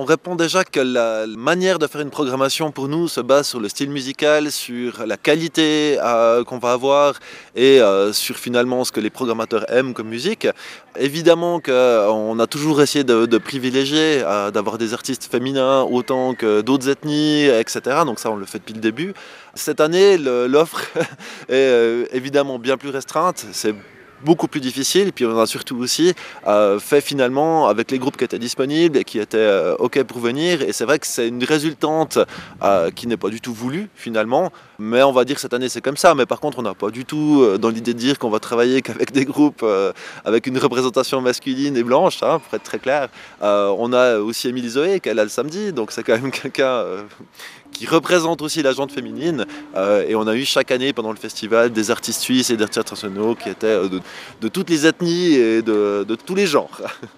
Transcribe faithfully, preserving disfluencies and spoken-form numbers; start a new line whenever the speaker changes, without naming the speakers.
on répond déjà que la manière de faire une programmation pour nous se base sur le style musical, sur la qualité euh, qu'on va avoir et euh, sur finalement ce que les programmateurs aiment comme musique. Évidemment qu'on a toujours essayé de, de privilégier, euh, d'avoir des artistes féminins autant que d'autres ethnies, et cetera. Donc ça, on le fait depuis le début. Cette année, l'offre est euh, évidemment bien plus restreinte. C'est beaucoup plus difficile, puis on a surtout aussi euh, fait finalement avec les groupes qui étaient disponibles et qui étaient euh, ok pour venir, et c'est vrai que c'est une résultante euh, qui n'est pas du tout voulue finalement, mais on va dire que cette année c'est comme ça. Mais par contre on n'a pas du tout euh, dans l'idée de dire qu'on va travailler qu'avec des groupes euh, avec une représentation masculine et blanche, hein, pour être très clair. Euh, on a aussi Émilie Zoé qui est là le samedi, donc c'est quand même quelqu'un euh, qui représente aussi la gente féminine, euh, et on a eu chaque année pendant le festival des artistes suisses et des artistes internationaux qui étaient euh, de, de toutes les ethnies et de, de tous les genres.